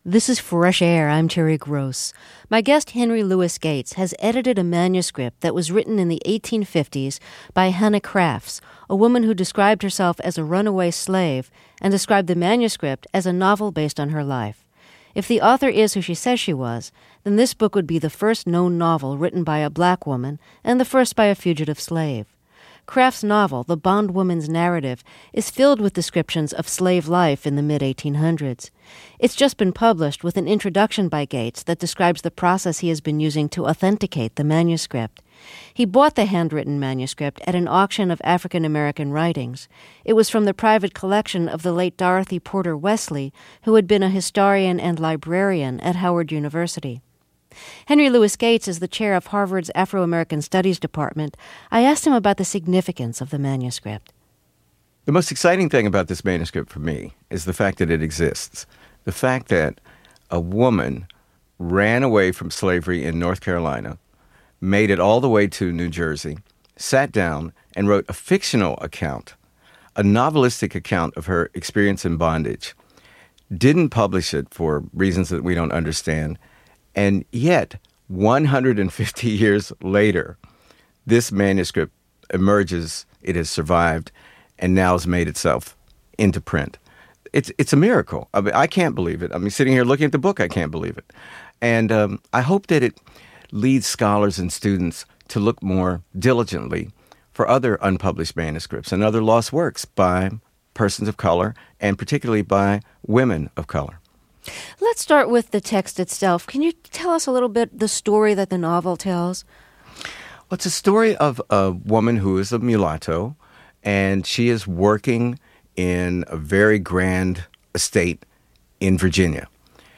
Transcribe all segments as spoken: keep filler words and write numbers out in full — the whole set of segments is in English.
This is Fresh Air. I'm Terry Gross. My guest, Henry Louis Gates, has edited a manuscript that was written in the eighteen fifties by Hannah Crafts, a woman who described herself as a runaway slave and described the manuscript as a novel based on her life. If the author is who she says she was, then this book would be the first known novel written by a black woman and the first by a fugitive slave. Crafts' novel, The Bondwoman's Narrative, is filled with descriptions of slave life in the mid eighteen hundreds. It's just been published with an introduction by Gates that describes the process he has been using to authenticate the manuscript. He bought the handwritten manuscript at an auction of African American writings. It was from the private collection of the late Dorothy Porter Wesley, who had been a historian and librarian at Howard University. Henry Louis Gates is the chair of Harvard's Afro-American Studies Department. I asked him about the significance of the manuscript. The most exciting thing about this manuscript for me is the fact that it exists. The fact that a woman ran away from slavery in North Carolina, made it all the way to New Jersey, sat down and wrote a fictional account, a novelistic account of her experience in bondage, didn't publish it for reasons that we don't understand, and yet, one hundred fifty years later, this manuscript emerges, it has survived, and now has made itself into print. It's it's a miracle. I mean, I can't believe it. I mean, sitting here looking at the book, I can't believe it. And um, I hope that it leads scholars and students to look more diligently for other unpublished manuscripts and other lost works by persons of color, and particularly by women of color. Let's start with the text itself. Can you tell us a little bit the story that the novel tells? Well, it's a story of a woman who is a mulatto, and she is working in a very grand estate in Virginia.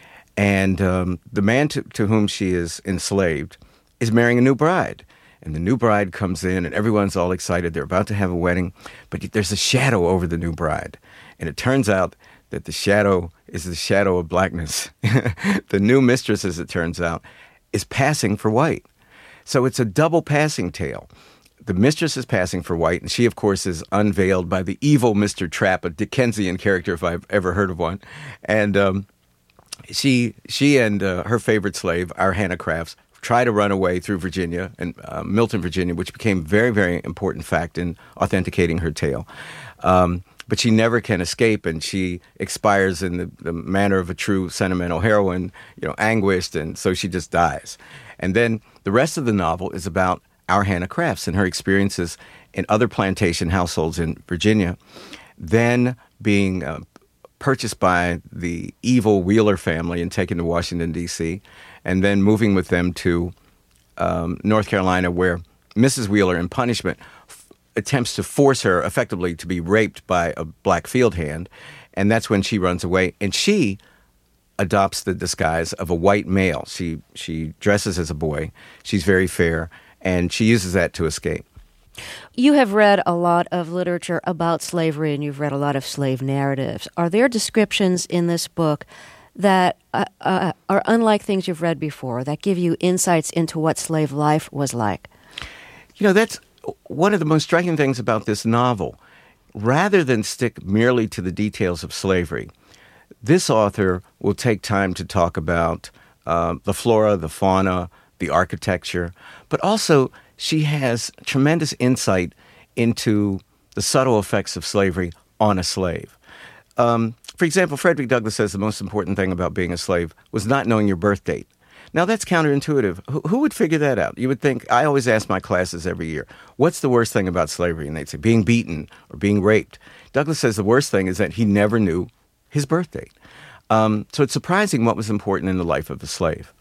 And um, the man to, to whom she is enslaved is marrying a new bride. And the new bride comes in, and everyone's all excited. They're about to have a wedding, but there's a shadow over the new bride. And it turns out that the shadow is the shadow of blackness. The new mistress, as it turns out, is passing for white. So it's a double passing tale. The mistress is passing for white, and she, of course, is unveiled by the evil Mister Trapp, a Dickensian character, if I've ever heard of one. And um, she she and uh, her favorite slave, our Hannah Crafts, try to run away through Virginia, and uh, Milton, Virginia, which became a very, very important fact in authenticating her tale. Um, but she never can escape, and she expires in the, the manner of a true sentimental heroine, you know, anguished, and so she just dies. And then the rest of the novel is about our Hannah Crafts and her experiences in other plantation households in Virginia, then being uh, purchased by the evil Wheeler family and taken to Washington, D C, and then moving with them to um, North Carolina, where Missus Wheeler, in punishment, f- attempts to force her effectively to be raped by a black field hand, and that's when she runs away, and she adopts the disguise of a white male. She she dresses as a boy. She's very fair, and she uses that to escape. You have read a lot of literature about slavery, and you've read a lot of slave narratives. Are there descriptions in this book that uh, uh, are unlike things you've read before, that give you insights into what slave life was like? You know, that's one of the most striking things about this novel. Rather than stick merely to the details of slavery, this author will take time to talk about uh, the flora, the fauna, the architecture, but also she has tremendous insight into the subtle effects of slavery on a slave. Um, for example, Frederick Douglass says the most important thing about being a slave was not knowing your birth date. Now, that's counterintuitive. Who, who would figure that out? You would think, I always ask my classes every year, what's the worst thing about slavery? And they'd say, being beaten or being raped. Douglass says the worst thing is that he never knew his birth date. Um, so it's surprising what was important in the life of the slave.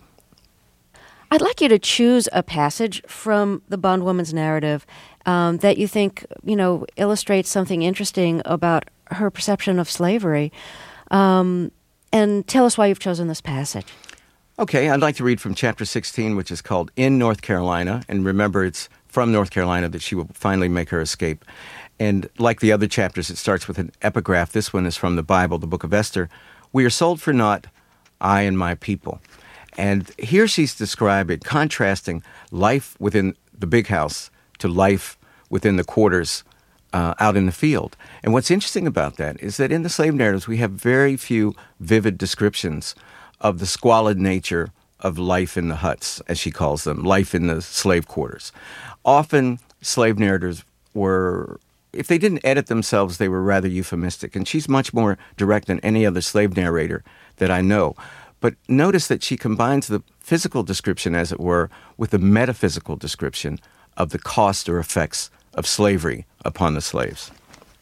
I'd like you to choose a passage from the Bondwoman's Narrative um, that you think, you know, illustrates something interesting about her perception of slavery, um, and tell us why you've chosen this passage. Okay, I'd like to read from chapter sixteen, which is called In North Carolina. And remember, it's from North Carolina that she will finally make her escape. And like the other chapters, it starts with an epigraph. This one is from the Bible, the book of Esther. We are sold for naught, I and my people. And here she's describing, contrasting life within the big house to life within the quarters uh, out in the field. And what's interesting about that is that in the slave narratives, we have very few vivid descriptions of the squalid nature of life in the huts, as she calls them, life in the slave quarters. Often, slave narrators were, if they didn't edit themselves, they were rather euphemistic. And she's much more direct than any other slave narrator that I know. But notice that she combines the physical description, as it were, with the metaphysical description of the cost or effects of slavery upon the slaves.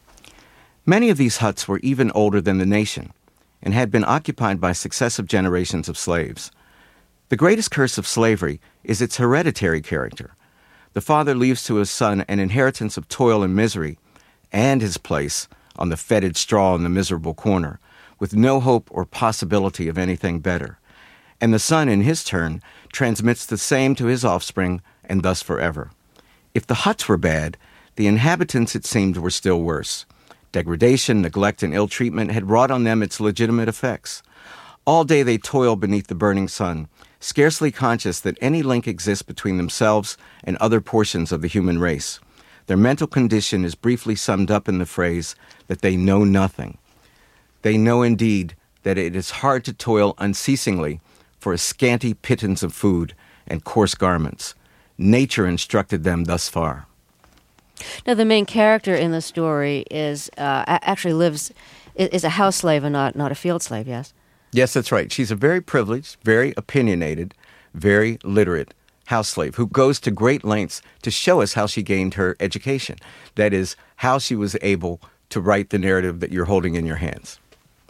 Many of these huts were even older than the nation and had been occupied by successive generations of slaves. The greatest curse of slavery is its hereditary character. The father leaves to his son an inheritance of toil and misery and his place on the fetid straw in the miserable corner, with no hope or possibility of anything better. And the son, in his turn, transmits the same to his offspring, and thus forever. If the huts were bad, the inhabitants, it seemed, were still worse. Degradation, neglect, and ill treatment had wrought on them its legitimate effects. All day they toil beneath the burning sun, scarcely conscious that any link exists between themselves and other portions of the human race. Their mental condition is briefly summed up in the phrase that they know nothing. They know indeed that it is hard to toil unceasingly for a scanty pittance of food and coarse garments. Nature instructed them thus far. Now, the main character in the story is uh, actually lives is a house slave and not not a field slave. Yes. Yes, that's right. She's a very privileged, very opinionated, very literate house slave who goes to great lengths to show us how she gained her education. That is, how she was able to write the narrative that you're holding in your hands.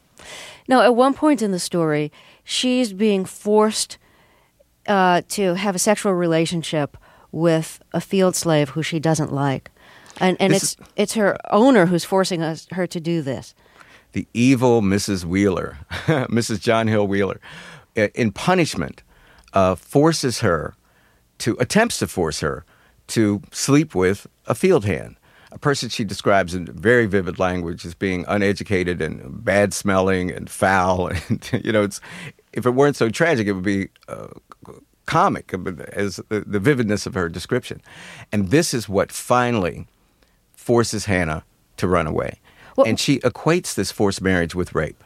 Now, at one point in the story, she's being forced uh, to have a sexual relationship with a field slave who she doesn't like. And and this it's is, it's her owner who's forcing us, her to do this. The evil Missus Wheeler, Missus John Hill Wheeler, in punishment, uh, forces her to, attempts to force her to sleep with a field hand, a person she describes in very vivid language as being uneducated and bad-smelling and foul. And, you know, it's, if it weren't so tragic, it would be uh, comic as the, the vividness of her description. And this is what finally forces Hannah to run away. Well, and she equates this forced marriage with rape.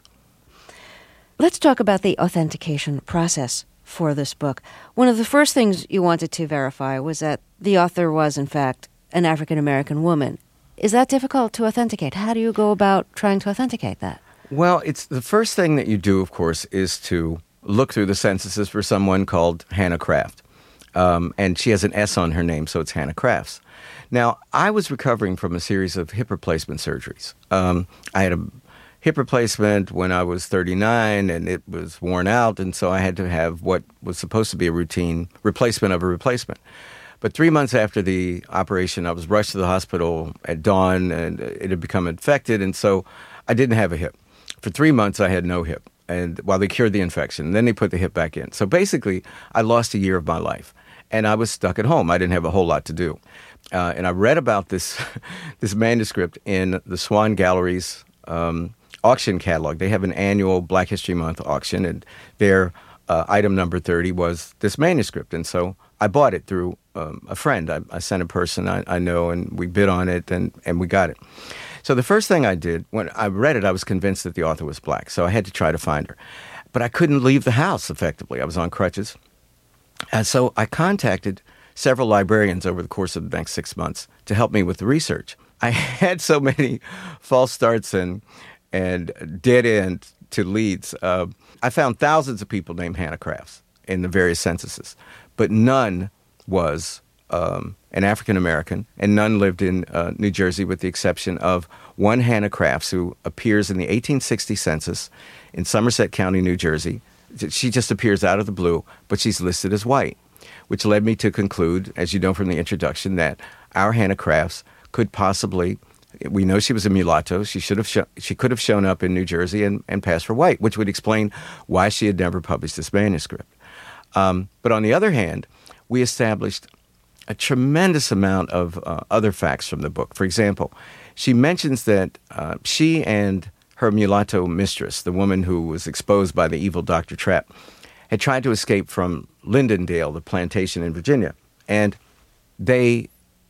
Let's talk about the authentication process for this book. One of the first things you wanted to verify was that the author was, in fact, an African-American woman. Is that difficult to authenticate? How do you go about trying to authenticate that? Well, it's the first thing that you do, of course, is to look through the censuses for someone called Hannah Craft. Um, and she has an S on her name, so it's Hannah Crafts. Now, I was recovering from a series of hip replacement surgeries. Um, I had a hip replacement when I was thirty-nine, and it was worn out, and so I had to have what was supposed to be a routine replacement of a replacement. But three months after the operation, I was rushed to the hospital at dawn, and it had become infected, and so I didn't have a hip. For three months, I had no hip, and while they cured the infection, and then they put the hip back in. So basically, I lost a year of my life, and I was stuck at home. I didn't have a whole lot to do. Uh, and I read about this this manuscript in the Swan Gallery's um, auction catalog. They have an annual Black History Month auction, and their uh, item number thirty was this manuscript. And so I bought it through um, a friend. I, I sent a person I, I know, and we bid on it, and, and we got it. So the first thing I did, when I read it, I was convinced that the author was black, so I had to try to find her. But I couldn't leave the house, effectively. I was on crutches. And so I contacted several librarians over the course of the next six months to help me with the research. I had so many false starts and and dead ends to leads. Uh, I found thousands of people named Hannah Crafts in the various censuses, but none was um, an African-American, and none lived in uh, New Jersey with the exception of one Hannah Crafts who appears in the eighteen sixty census in Somerset County, New Jersey. She just appears out of the blue, but she's listed as white, which led me to conclude, as you know from the introduction, that our Hannah Crafts could possibly, we know she was a mulatto, she should have sho- she could have shown up in New Jersey and, and passed for white, which would explain why she had never published this manuscript. Um, but on the other hand, we established a tremendous amount of uh, other facts from the book. For example, she mentions that uh, she and her mulatto mistress, the woman who was exposed by the evil Doctor Trapp, had tried to escape from Lindendale, the plantation in Virginia. And they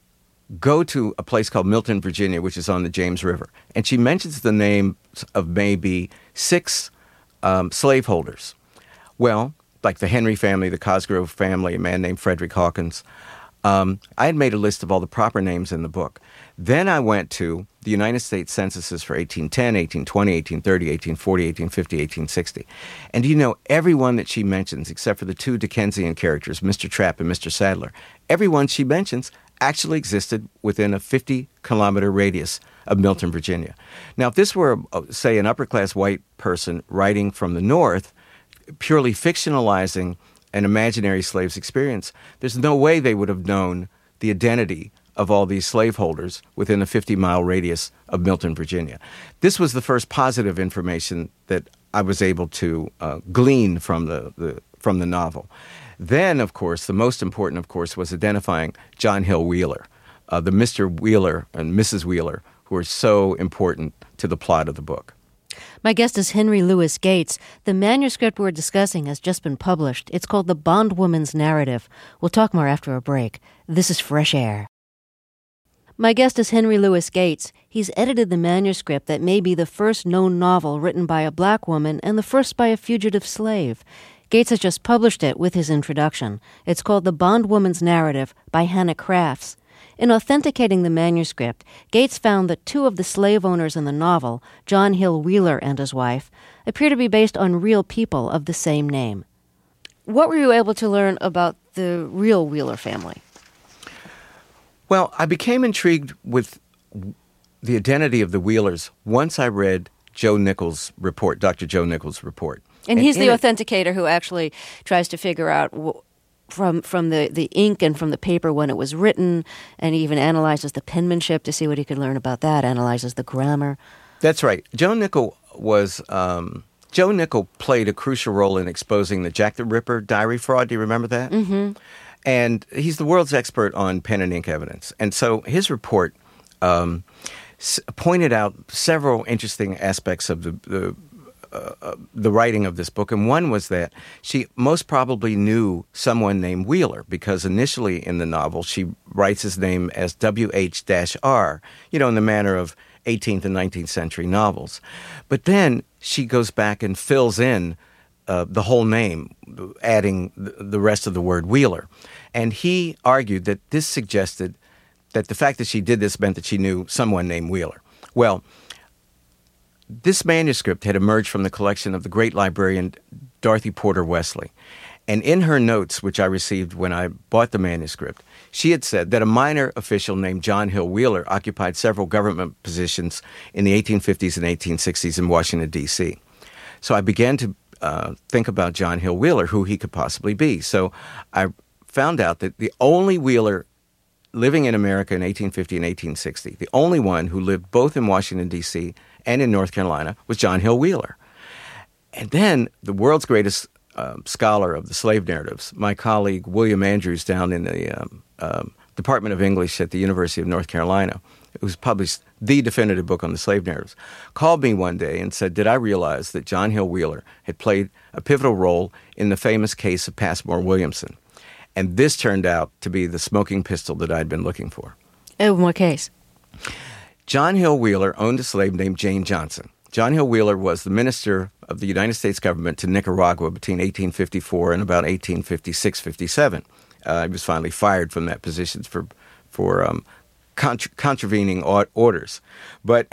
go to a place called Milton, Virginia, which is on the James River. And she mentions the names of maybe six um, slaveholders, Well, like the Henry family, the Cosgrove family, a man named Frederick Hawkins. Um, I had made a list of all the proper names in the book. Then I went to the United States censuses for eighteen ten, eighteen twenty, eighteen thirty, eighteen forty, eighteen fifty, eighteen sixty. And you know, everyone that she mentions, except for the two Dickensian characters, Mister Trapp and Mister Sadler, everyone she mentions actually existed within a fifty-kilometer radius of Milton, Virginia. Now, if this were, say, an upper-class white person writing from the North, purely fictionalizing an imaginary slave's experience, there's no way they would have known the identity of all these slaveholders within a fifty-mile radius of Milton, Virginia. This was the first positive information that I was able to uh, glean from the, the from the novel. Then, of course, the most important, of course, was identifying John Hill Wheeler, uh, the Mister Wheeler and Missus Wheeler, who are so important to the plot of the book. My guest is Henry Louis Gates. The manuscript we're discussing has just been published. It's called The Bondwoman's Narrative. We'll talk more after a break. This is Fresh Air. My guest is Henry Louis Gates. He's edited the manuscript that may be the first known novel written by a black woman and the first by a fugitive slave. Gates has just published it with his introduction. It's called The Bondwoman's Narrative by Hannah Crafts. In authenticating the manuscript, Gates found that two of the slave owners in the novel, John Hill Wheeler and his wife, appear to be based on real people of the same name. What were you able to learn about the real Wheeler family? Well, I became intrigued with the identity of the Wheelers once I read Joe Nichols' report, Doctor Joe Nichols' report. And, and he's the authenticator who actually tries to figure out w- from from the, the ink and from the paper when it was written, and he even analyzes the penmanship to see what he could learn about that, analyzes the grammar. That's right. Joe Nichols was... Um, Joe Nichols played a crucial role in exposing the Jack the Ripper diary fraud. Do you remember that? Mm-hmm. And he's the world's expert on pen and ink evidence. And so his report um, s- pointed out several interesting aspects of the the, uh, uh, the writing of this book. And one was that she most probably knew someone named Wheeler, because initially in the novel she writes his name as W H R, you know, in the manner of eighteenth and nineteenth century novels. But then she goes back and fills in Uh, the whole name, adding the rest of the word Wheeler. And he argued that this suggested that the fact that she did this meant that she knew someone named Wheeler. Well, this manuscript had emerged from the collection of the great librarian Dorothy Porter Wesley. And in her notes, which I received when I bought the manuscript, she had said that a minor official named John Hill Wheeler occupied several government positions in the eighteen fifties and eighteen sixties in Washington, D C. So I began to Uh, think about John Hill Wheeler, who he could possibly be. So I found out that the only Wheeler living in America in eighteen fifty and eighteen sixty, the only one who lived both in Washington, D C and in North Carolina, was John Hill Wheeler. And then the world's greatest um, scholar of the slave narratives, my colleague William Andrews down in the um, um, Department of English at the University of North Carolina, who's published the definitive book on the slave narratives, called me one day and said, did I realize that John Hill Wheeler had played a pivotal role in the famous case of Passmore Williamson? And this turned out to be the smoking pistol that I'd been looking for. Oh, what case? John Hill Wheeler owned a slave named Jane Johnson. John Hill Wheeler was the minister of the United States government to Nicaragua between eighteen fifty-four and about eighteen fifty-six fifty-seven. Uh, he was finally fired from that position for, for um, Contra- contravening orders. But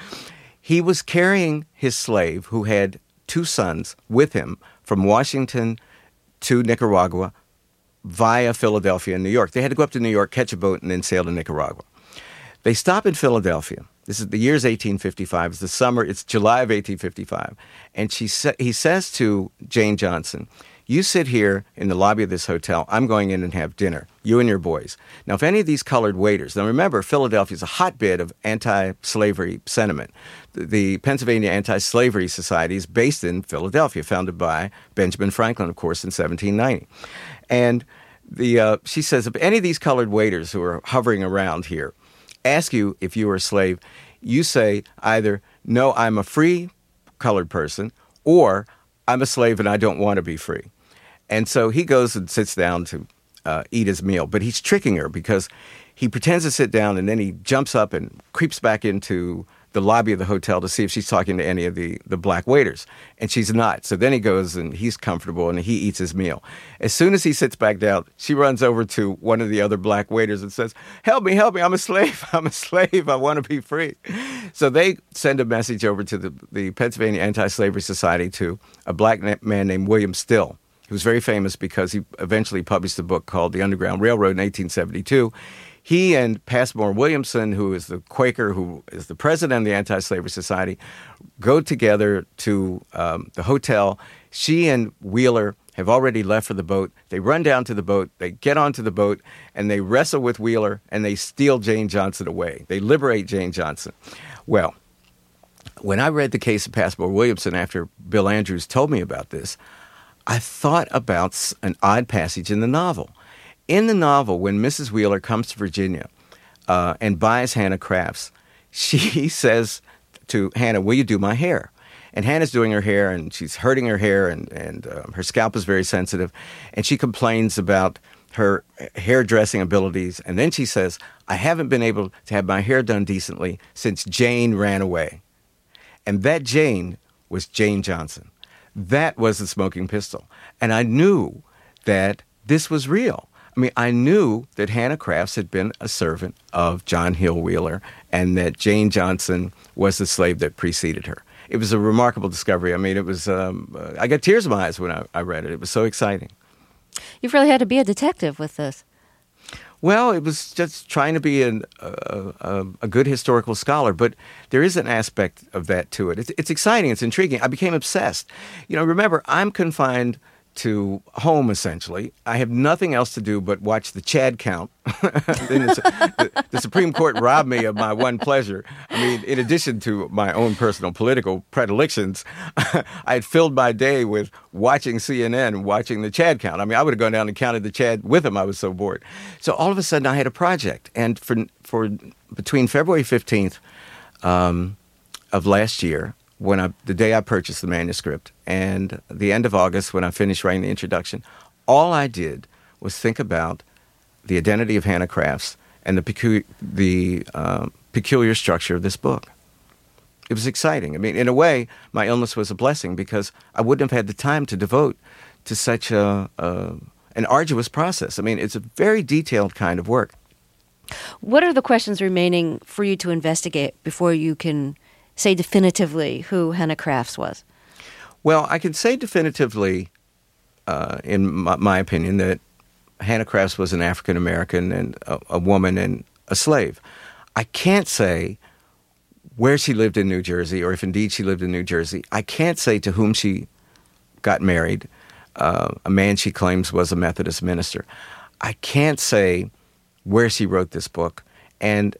he was carrying his slave, who had two sons, with him from Washington to Nicaragua via Philadelphia and New York. They had to go up to New York, catch a boat, and then sail to Nicaragua. They stop in Philadelphia. This is the year's eighteen fifty-five. It's the summer. It's July of eighteen fifty-five. And she sa- he says to Jane Johnson, you sit here in the lobby of this hotel. I'm going in and have dinner, you and your boys. Now, if any of these colored waiters, now remember, Philadelphia is a hotbed of anti-slavery sentiment. The, the Pennsylvania Anti-Slavery Society is based in Philadelphia, founded by Benjamin Franklin, of course, in seventeen ninety. And the uh, she says, if any of these colored waiters who are hovering around here ask you if you were a slave, you say either, no, I'm a free colored person, or I'm a slave and I don't want to be free. And so he goes and sits down to uh, eat his meal. But he's tricking her because he pretends to sit down and then he jumps up and creeps back into the lobby of the hotel to see if she's talking to any of the, the black waiters. And she's not. So then he goes and he's comfortable and he eats his meal. As soon as he sits back down, she runs over to one of the other black waiters and says, help me, help me, I'm a slave, I'm a slave, I want to be free. So they send a message over to the, the Pennsylvania Anti-Slavery Society to a black man named William Still, who was very famous because he eventually published a book called The Underground Railroad in eighteen seventy-two. He and Passmore Williamson, who is the Quaker, who is the president of the Anti-Slavery Society, go together to um, the hotel. She and Wheeler have already left for the boat. They run down to the boat, they get onto the boat, and they wrestle with Wheeler, and they steal Jane Johnson away. They liberate Jane Johnson. Well, when I read the case of Passmore Williamson after Bill Andrews told me about this, I thought about an odd passage in the novel. In the novel, when Missus Wheeler comes to Virginia uh, and buys Hannah Crafts, she says to Hannah, will you do my hair? And Hannah's doing her hair, and she's hurting her hair, and, and um, her scalp is very sensitive. And she complains about her hairdressing abilities. And then she says, I haven't been able to have my hair done decently since Jane ran away. And that Jane was Jane Johnson. That was the smoking pistol. And I knew that this was real. I mean, I knew that Hannah Crafts had been a servant of John Hill Wheeler and that Jane Johnson was the slave that preceded her. It was a remarkable discovery. I mean, it was, um, uh, I got tears in my eyes when I, I read it. It was so exciting. You've really had to be a detective with this. Well, it was just trying to be an, a, a, a good historical scholar, but there is an aspect of that to it. It's, it's exciting. It's intriguing. I became obsessed. You know, remember, I'm confined to home, essentially. I have nothing else to do but watch the Chad count. the, the Supreme Court robbed me of my one pleasure. I mean, in addition to my own personal political predilections, I had filled my day with watching C N N and watching the Chad count. I mean, I would have gone down and counted the Chad with him. I was so bored. So all of a sudden, I had a project. And for, for between February fifteenth um, of last year, when I, the day I purchased the manuscript, and the end of August when I finished writing the introduction, all I did was think about the identity of Hannah Crafts and the, pecu- the uh, peculiar structure of this book. It was exciting. I mean, in a way, my illness was a blessing because I wouldn't have had the time to devote to such a, a, an arduous process. I mean, it's a very detailed kind of work. What are the questions remaining for you to investigate before you can say definitively who Hannah Crafts was? Well, I can say definitively, uh, in my, my opinion, that Hannah Crafts was an African-American and a, a woman and a slave. I can't say where she lived in New Jersey, or if indeed she lived in New Jersey. I can't say to whom she got married, uh, a man she claims was a Methodist minister. I can't say where she wrote this book, and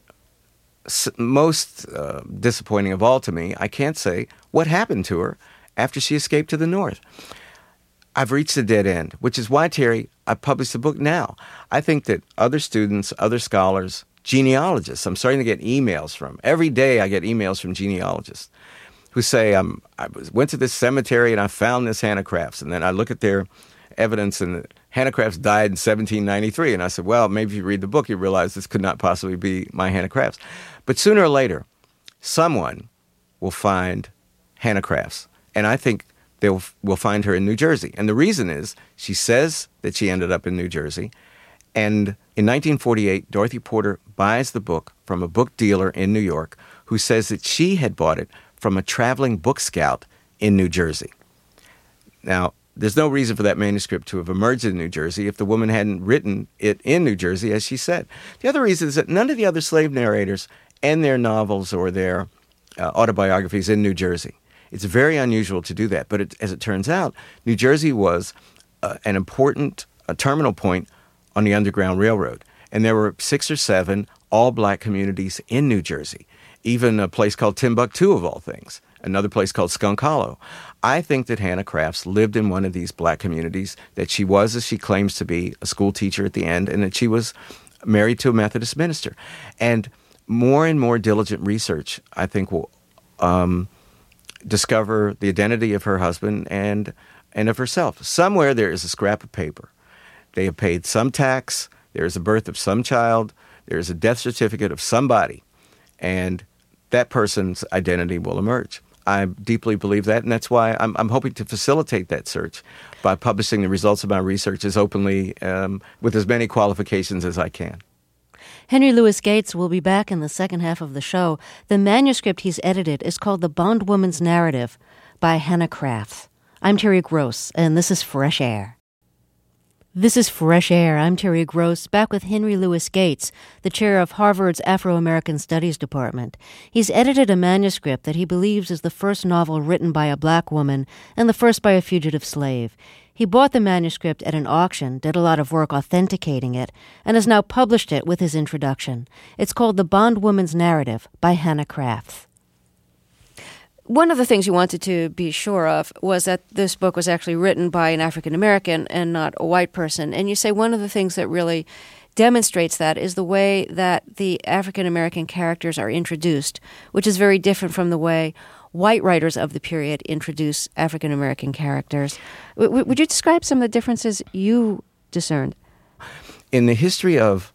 most uh, disappointing of all to me, I can't say what happened to her after she escaped to the North. I've reached a dead end, which is why, Terry, I published the book now. I think that other students, other scholars, genealogists, I'm starting to get emails from. Every day I get emails from genealogists who say, um, I was, went to this cemetery and I found this Hannah Crafts. And then I look at their evidence and Hannah Crafts died in seventeen ninety-three. And I said, well, maybe if you read the book, you realize this could not possibly be my Hannah Crafts. But sooner or later, someone will find Hannah Crafts. And I think they will will find her in New Jersey. And the reason is she says that she ended up in New Jersey. And in nineteen forty-eight, Dorothy Porter buys the book from a book dealer in New York who says that she had bought it from a traveling book scout in New Jersey. Now, there's no reason for that manuscript to have emerged in New Jersey if the woman hadn't written it in New Jersey, as she said. The other reason is that none of the other slave narrators end their novels or their uh, autobiographies in New Jersey. It's very unusual to do that. But it, as it turns out, New Jersey was uh, an important uh, terminal point on the Underground Railroad. And there were six or seven all-black communities in New Jersey, even a place called Timbuktu, of all things, another place called Skunk Hollow. I think that Hannah Crafts lived in one of these black communities, that she was, as she claims to be, a school teacher at the end, and that she was married to a Methodist minister. And more and more diligent research, I think, will um, discover the identity of her husband and and of herself. Somewhere there is a scrap of paper. They have paid some tax, there is a birth of some child, there is a death certificate of somebody, and that person's identity will emerge. I deeply believe that, and that's why I'm, I'm hoping to facilitate that search by publishing the results of my research as openly, um, with as many qualifications as I can. Henry Louis Gates will be back in the second half of the show. The manuscript he's edited is called The Bondwoman's Narrative by Hannah Crafts. I'm Terry Gross, and this is Fresh Air. This is Fresh Air. I'm Terry Gross, back with Henry Louis Gates, the chair of Harvard's Afro-American Studies Department. He's edited a manuscript that he believes is the first novel written by a black woman and the first by a fugitive slave. He bought the manuscript at an auction, did a lot of work authenticating it, and has now published it with his introduction. It's called The Bondwoman's Narrative by Hannah Crafts. One of the things you wanted to be sure of was that this book was actually written by an African American and not a white person. And you say one of the things that really demonstrates that is the way that the African American characters are introduced, which is very different from the way white writers of the period introduce African American characters. W- would you describe some of the differences you discerned? In the history of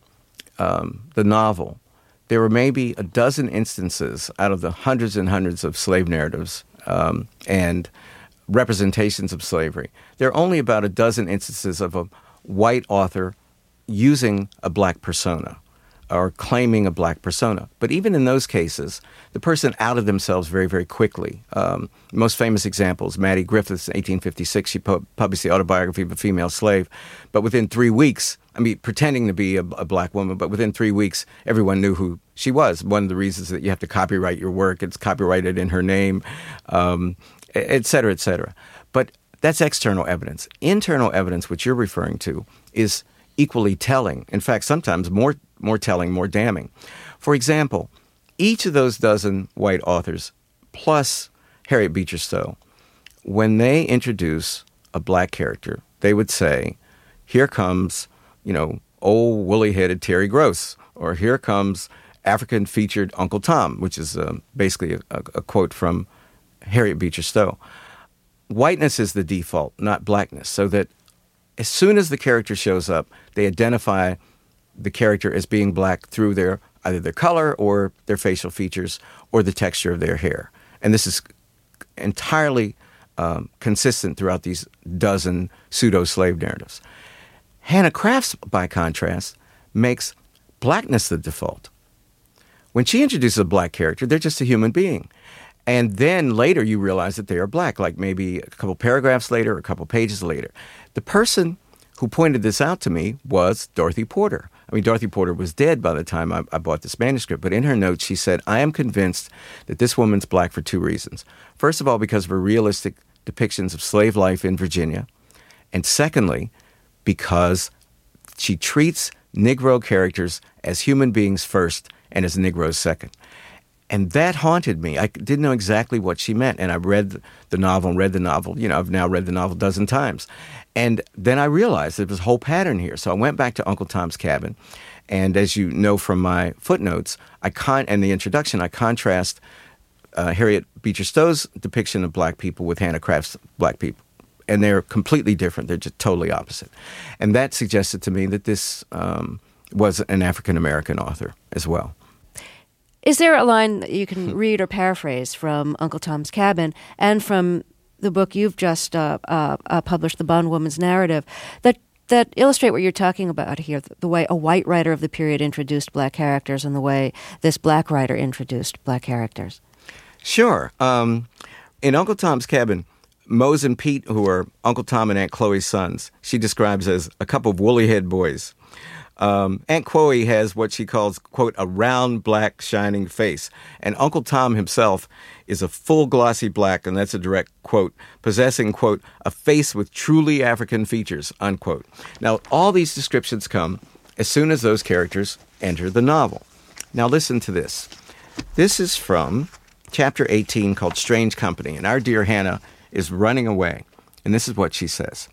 um, the novel, there were maybe a dozen instances out of the hundreds and hundreds of slave narratives um, and representations of slavery. There are only about a dozen instances of a white author using a black persona or claiming a black persona. But even in those cases, the person outed themselves very, very quickly. Um, most famous examples, Mattie Griffiths in eighteen fifty-six, she pu- published the autobiography of a female slave. But within three weeks, I mean, pretending to be a, a black woman, but within three weeks, everyone knew who she was. One of the reasons that you have to copyright your work, it's copyrighted in her name, um, et cetera, et cetera. But that's external evidence. Internal evidence, which you're referring to, is equally telling. In fact, sometimes more more telling, more damning. For example, each of those dozen white authors, plus Harriet Beecher Stowe, when they introduce a black character, they would say, here comes, you know, old woolly-headed Terry Gross, or here comes African-featured Uncle Tom, which is uh, basically a, a quote from Harriet Beecher Stowe. Whiteness is the default, not blackness, so that as soon as the character shows up, they identify the character as being black through their either their color or their facial features or the texture of their hair. And this is entirely um, consistent throughout these dozen pseudo-slave narratives. Hannah Crafts, by contrast, makes blackness the default. When she introduces a black character, they're just a human being. And then later you realize that they are black, like maybe a couple paragraphs later or a couple pages later. The person who pointed this out to me was Dorothy Porter. I mean, Dorothy Porter was dead by the time I, I bought this manuscript, but in her notes she said, I am convinced that this woman's black for two reasons. First of all, because of her realistic depictions of slave life in Virginia, and secondly, because she treats Negro characters as human beings first and as Negroes second. And that haunted me. I didn't know exactly what she meant. And I read the novel and read the novel. You know, I've now read the novel a dozen times. And then I realized there was a whole pattern here. So I went back to Uncle Tom's Cabin. And as you know from my footnotes I con- and the introduction, I contrast uh, Harriet Beecher Stowe's depiction of black people with Hannah Crafts' black people. And they're completely different. They're just totally opposite. And that suggested to me that this um, was an African-American author as well. Is there a line that you can read or paraphrase from Uncle Tom's Cabin and from the book you've just uh, uh, uh, published, The Bondwoman's Narrative, that that illustrate what you're talking about here, the way a white writer of the period introduced black characters and the way this black writer introduced black characters? Sure. Um, in Uncle Tom's Cabin, Mose and Pete, who are Uncle Tom and Aunt Chloe's sons, she describes as a couple of woolly-head boys. Um, Aunt Chloe has what she calls, quote, a round, black, shining face. And Uncle Tom himself is a full, glossy black, and that's a direct quote, possessing, quote, a face with truly African features, unquote. Now, all these descriptions come as soon as those characters enter the novel. Now, listen to this. This is from chapter eighteen called Strange Company, and our dear Hannah is running away. And this is what she says.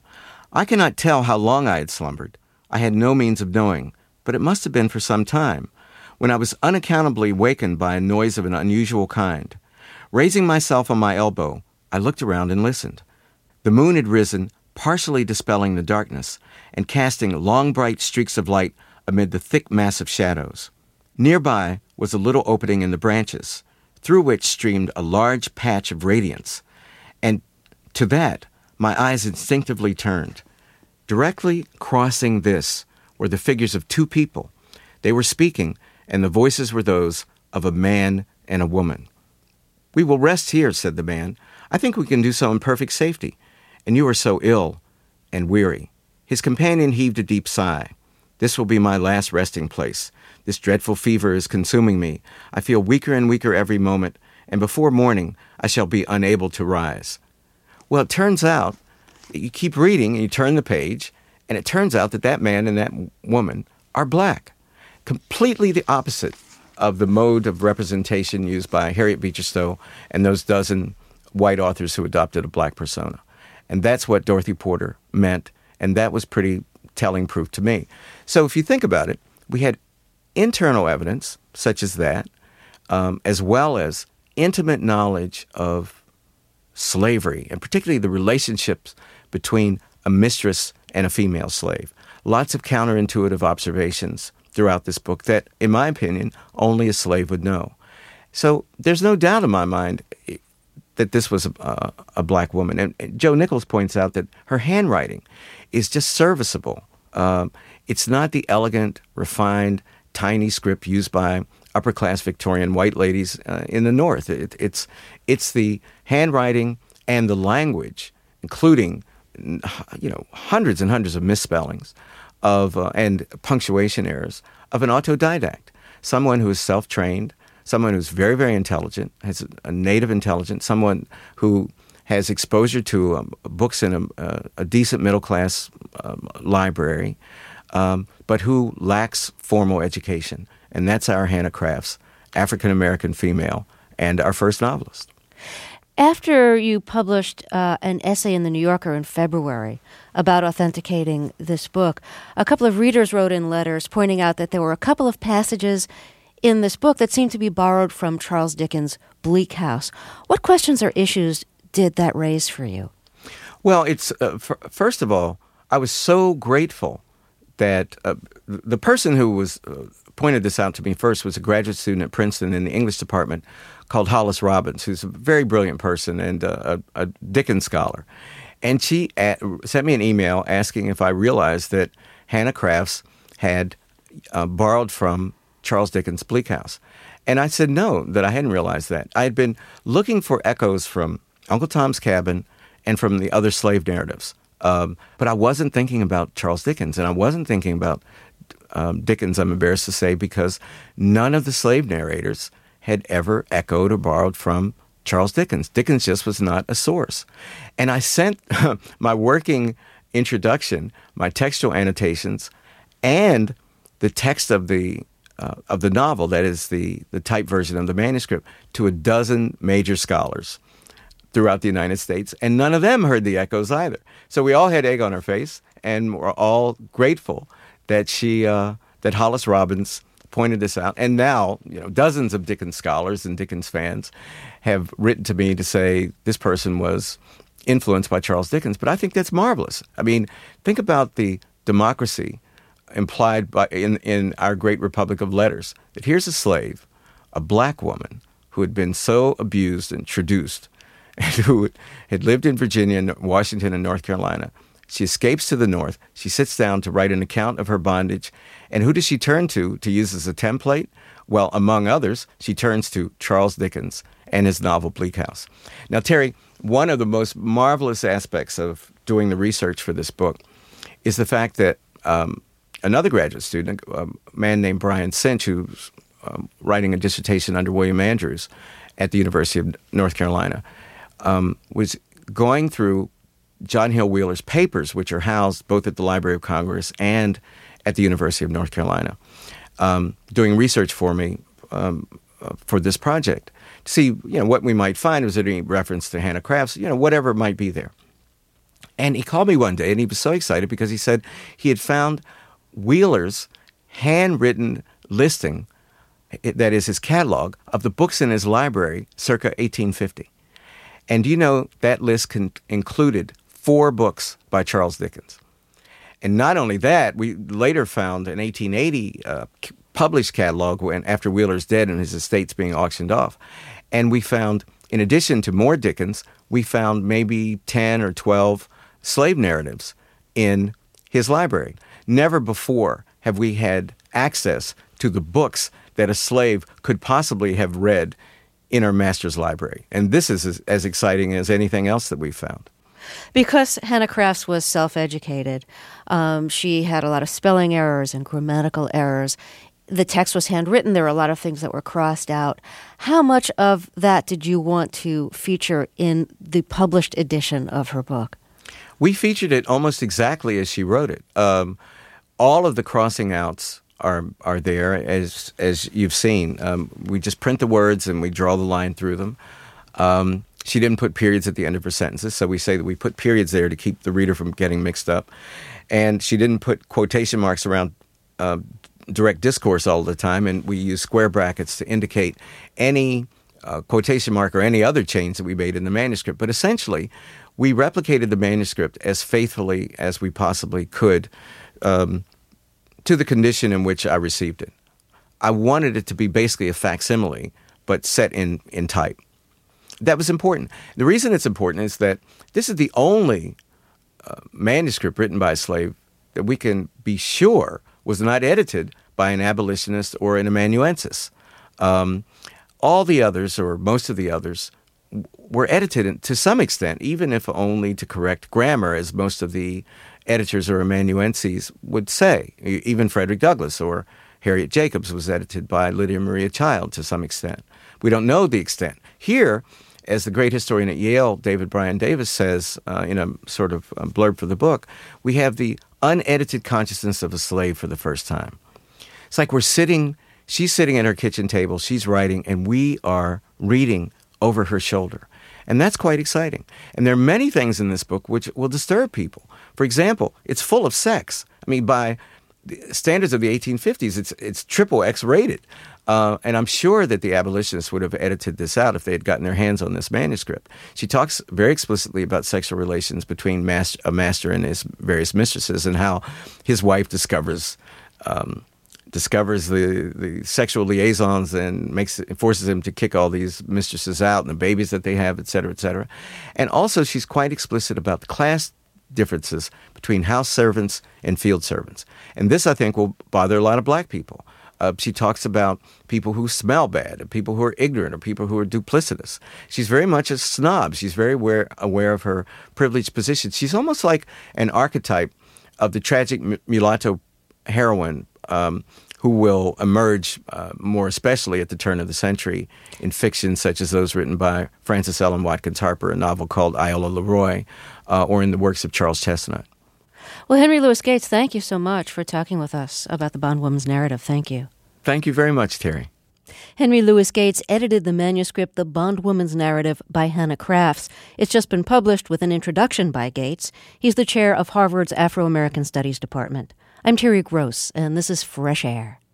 I cannot tell how long I had slumbered. I had no means of knowing, but it must have been for some time, when I was unaccountably wakened by a noise of an unusual kind. Raising myself on my elbow, I looked around and listened. The moon had risen, partially dispelling the darkness, and casting long bright streaks of light amid the thick mass of shadows. Nearby was a little opening in the branches, through which streamed a large patch of radiance, and to that my eyes instinctively turned. Directly crossing this were the figures of two people. They were speaking, and the voices were those of a man and a woman. "We will rest here," said the man. "I think we can do so in perfect safety. And you are so ill and weary." His companion heaved a deep sigh. "This will be my last resting place. This dreadful fever is consuming me. I feel weaker and weaker every moment, and before morning I shall be unable to rise." Well, it turns out, you keep reading and you turn the page, and it turns out that that man and that woman are black. Completely the opposite of the mode of representation used by Harriet Beecher Stowe and those dozen white authors who adopted a black persona. And that's what Dorothy Porter meant, and that was pretty telling proof to me. So if you think about it, we had internal evidence, such as that, um, as well as intimate knowledge of slavery, and particularly the relationships between a mistress and a female slave. Lots of counterintuitive observations throughout this book that, in my opinion, only a slave would know. So there's no doubt in my mind that this was a, uh, a black woman. And, and Joe Nichols points out that her handwriting is just serviceable. Um, it's not the elegant, refined, tiny script used by upper-class Victorian white ladies uh, in the North. It, it's it's the handwriting and the language, including you know hundreds and hundreds of misspellings of uh, and punctuation errors of an autodidact, someone who is self-trained, someone who's very, very intelligent, has a native intelligence, someone who has exposure to um, books in a, uh, a decent middle-class um, library, um, but who lacks formal education. And that's our Hannah Crafts, African-American female, and our first novelist. After you published uh, an essay in The New Yorker in February about authenticating this book, a couple of readers wrote in letters pointing out that there were a couple of passages in this book that seemed to be borrowed from Charles Dickens' Bleak House. What questions or issues did that raise for you? Well, it's uh, f- first of all, I was so grateful that uh, the person who was uh, pointed this out to me first was a graduate student at Princeton in the English department called Hollis Robbins, who's a very brilliant person and uh, a, a Dickens scholar. And she at, sent me an email asking if I realized that Hannah Crafts had uh, borrowed from Charles Dickens' Bleak House. And I said no, that I hadn't realized that. I had been looking for echoes from Uncle Tom's Cabin and from the other slave narratives. Um, but I wasn't thinking about Charles Dickens, and I wasn't thinking about um, Dickens, I'm embarrassed to say, because none of the slave narrators had ever echoed or borrowed from Charles Dickens. Dickens just was not a source. And I sent my working introduction, my textual annotations, and the text of the uh, of the novel, that is the, the typed version of the manuscript, to a dozen major scholars throughout the United States, and none of them heard the echoes either. So we all had egg on our face, and we're all grateful that she, uh, that Hollis Robbins pointed this out. And now, you know, dozens of Dickens scholars and Dickens fans have written to me to say this person was influenced by Charles Dickens. But I think that's marvelous. I mean, think about the democracy implied by in, in our great Republic of Letters, that here's a slave, a black woman, who had been so abused and traduced, and who had lived in Virginia, Washington, and North Carolina. She escapes to the North. She sits down to write an account of her bondage. And who does she turn to to use as a template? Well, among others, she turns to Charles Dickens and his novel Bleak House. Now, Terry, one of the most marvelous aspects of doing the research for this book is the fact that um, another graduate student, a man named Brian Cinch, who's um, writing a dissertation under William Andrews at the University of North Carolina, um, was going through John Hill Wheeler's papers, which are housed both at the Library of Congress and at the University of North Carolina, um, doing research for me um, uh, for this project to see, you know, what we might find. Was there any reference to Hannah Crafts, you know, whatever might be there. And he called me one day, and he was so excited because he said he had found Wheeler's handwritten listing, that is his catalog, of the books in his library circa eighteen fifty. And you know, that list con- included four books by Charles Dickens. And not only that, we later found an eighteen eighty uh, published catalog when after Wheeler's dead and his estate's being auctioned off. And we found, in addition to more Dickens, we found maybe ten or twelve slave narratives in his library. Never before have we had access to the books that a slave could possibly have read in our master's library. And this is as, as exciting as anything else that we've found. Because Hannah Crafts was self-educated, um, she had a lot of spelling errors and grammatical errors. The text was handwritten. There were a lot of things that were crossed out. How much of that did you want to feature in the published edition of her book? We featured it almost exactly as she wrote it. Um, all of the crossing outs are are there, as as you've seen. Um, we just print the words and we draw the line through them. Um, she didn't put periods at the end of her sentences, so we say that we put periods there to keep the reader from getting mixed up. And she didn't put quotation marks around uh, direct discourse all the time, and we use square brackets to indicate any uh, quotation mark or any other change that we made in the manuscript. But essentially, we replicated the manuscript as faithfully as we possibly could um, to the condition in which I received it. I wanted it to be basically a facsimile, but set in, in type. That was important. The reason it's important is that this is the only uh, manuscript written by a slave that we can be sure was not edited by an abolitionist or an amanuensis. Um, all the others, or most of the others, w- were edited to some extent, even if only to correct grammar, as most of the editors or amanuenses would say. E- Even Frederick Douglass or Harriet Jacobs was edited by Lydia Maria Child to some extent. We don't know the extent. Here, as the great historian at Yale, David Bryan Davis, says uh, in a sort of uh, blurb for the book, we have the unedited consciousness of a slave for the first time. It's like we're sitting, she's sitting at her kitchen table, she's writing, and we are reading over her shoulder. And that's quite exciting. And there are many things in this book which will disturb people. For example, it's full of sex. I mean, by the standards of the eighteen fifties, it's it's triple X rated. Uh, and I'm sure that the abolitionists would have edited this out if they had gotten their hands on this manuscript. She talks very explicitly about sexual relations between master, a master and his various mistresses, and how his wife discovers um, discovers the, the sexual liaisons and makes forces him to kick all these mistresses out and the babies that they have, et cetera, et cetera. And also she's quite explicit about the class differences between house servants and field servants. And this, I think, will bother a lot of black people. Uh, she talks about people who smell bad, or people who are ignorant, or people who are duplicitous. She's very much a snob. She's very aware, aware of her privileged position. She's almost like an archetype of the tragic m- mulatto heroine um, who will emerge uh, more especially at the turn of the century in fiction such as those written by Frances Ellen Watkins Harper, a novel called Iola Leroy, uh, or in the works of Charles Chesnutt. Well, Henry Louis Gates, thank you so much for talking with us about the bondwoman's narrative. Thank you. Thank you very much, Terry. Henry Louis Gates edited the manuscript The Bondwoman's Narrative by Hannah Crafts. It's just been published with an introduction by Gates. He's the chair of Harvard's Afro-American Studies Department. I'm Terry Gross, and this is Fresh Air.